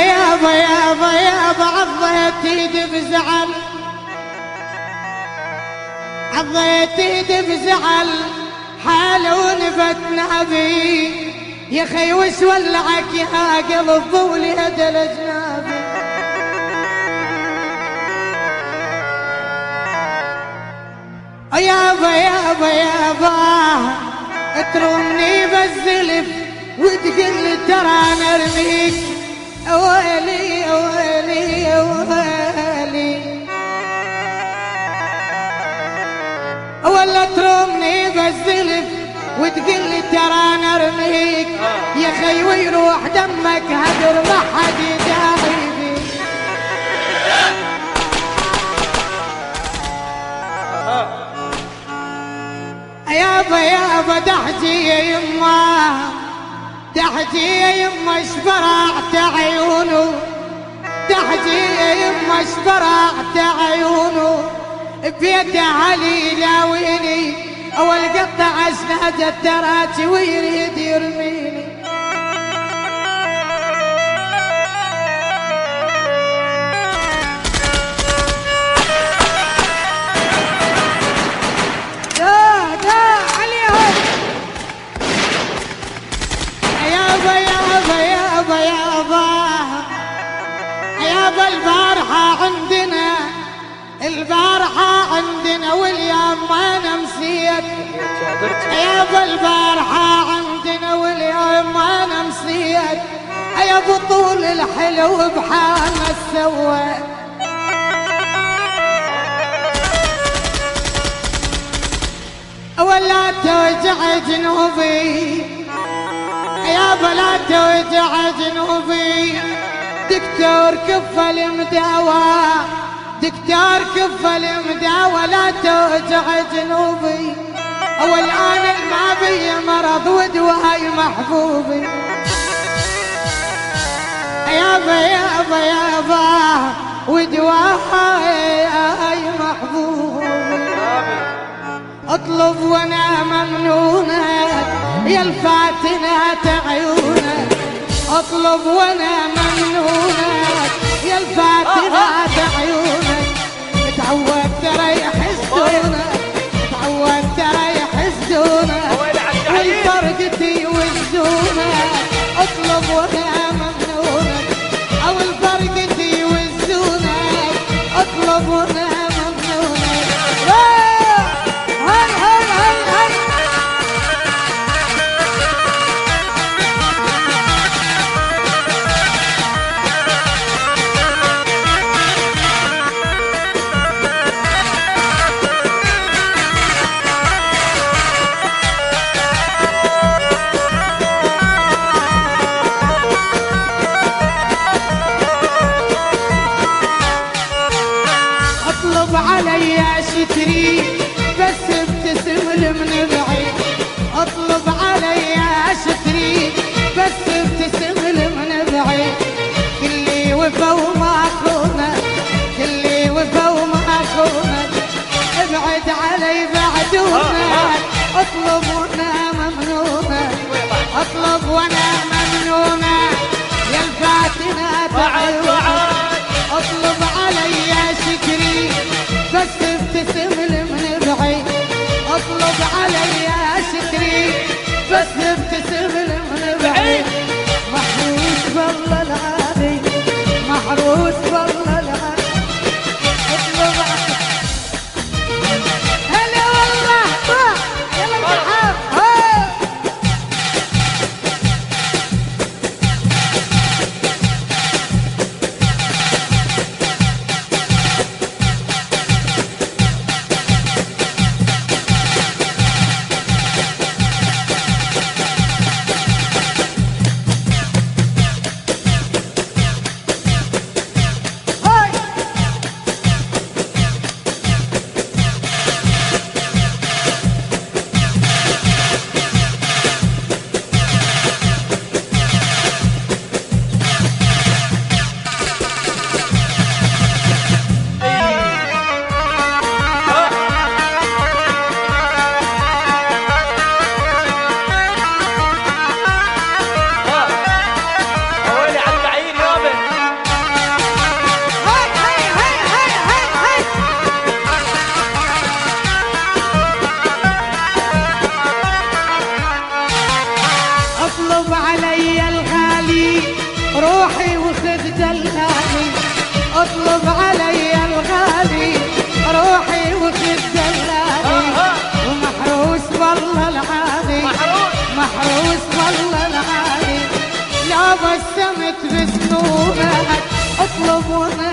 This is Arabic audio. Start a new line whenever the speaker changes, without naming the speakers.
يابا يابا يابا عضيت ايدي بزعل، عضيت ايدي بزعل حالة ونبت نابي، يا خي وش ولعك يا قلب ضولي هدى الاجنابي. يابا يابا يابا ترمني بالزلف وتقل ترى انا ارميك، ويلي ويلي ويلي، ولا ترمني بالزلف وتقل ترى انا ارميك، يا خي ويروح دمك هدر ما حد يداعي فيك. يابا يابا دحجي يا يما، دحجي يا يما شفرعت عيونه، دحجي يا يما شفرعت عيونه، بيد علي لاويني اول قطع اسناد التراتي ويريد يرميني. يابا البارحة عندنا، البارحة عندنا واليوم ما نمسيت، يابا البارحة عندنا واليوم ما نمسيت، يا بطول الحلو بحالنا سوى. ولا توجع جنوبي يابا لا توجع جنوبي، دكتور كفل مداوى، دكتور كفل مداوى لا توجع جنوبي، والآن ما بي مرض ودواي محبوبي. يابا يابا يابا ودواي محبوبي، اطلب وانا ممنونة يا الفاتنة عيونك، اطلب وانا ممنونة يا الفاتنة عيونك، تعودت ريح حسدونك، تعودت ريح حسدونك، والفرقتي وزونك، اطلب وانا ممنونك، او الفرقتي وزونك، اطلب وانا ممنونك. علي شتري بس ابتسم من بعيد، اطلب علي شتري بس ابتسم من بعيد، كلي وفا وما خونك، كلي وفا وما خونك، ابعد علي بعدونك، اطلب وانا ممنونك، اطلب وانا ممنونك يا الفاتنة عيونك، اطلب علي شكري بس ابتسم من بعيد، اطلب علي شكري بس ابتسم من بعيد، محروس بالله العالي، محروس بالله العالي، اطلب هلا والله يلا امتحان. ابوها